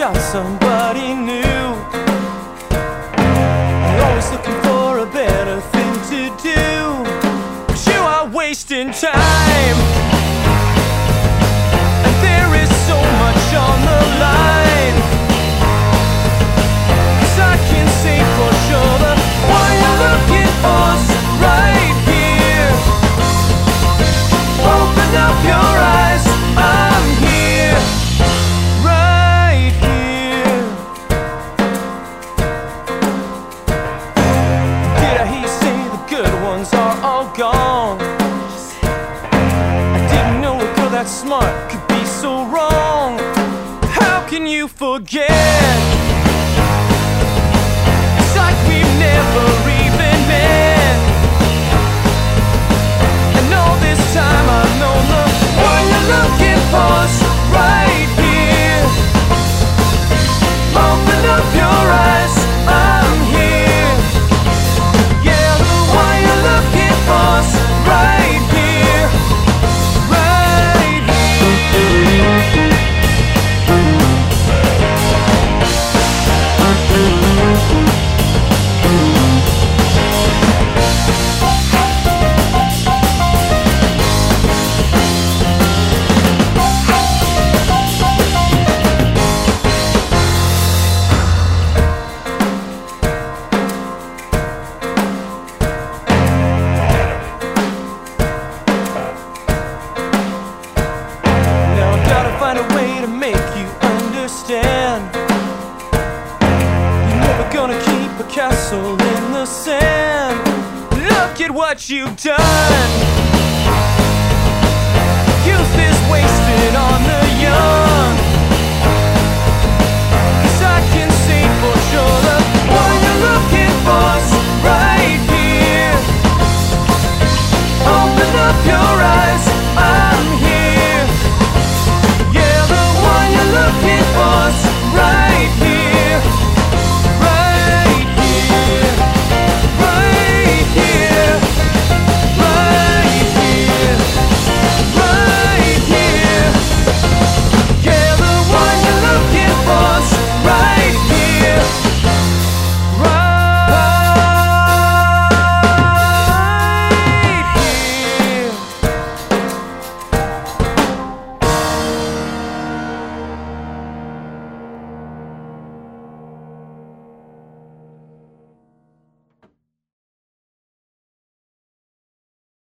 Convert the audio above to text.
got somebody new. You're always looking for a better thing to do, but you are wasting time. And there is so much on the line, 'cause I can say for sure the one you're looking for's right here. Open up your eyes, I'm here, right here. Did I hear you say the good ones are all gone? I didn't know a girl that smart could be so wrong. How can you forget? It's like we've never even met. And all this time I've known the one you're looking for's right here. Open up your eyes, I'm here. Yeah, the one you're looking for's right here, right here. Now I gotta find a way to make you understand. You're never gonna keep a castle in the sand. Look at what you've done.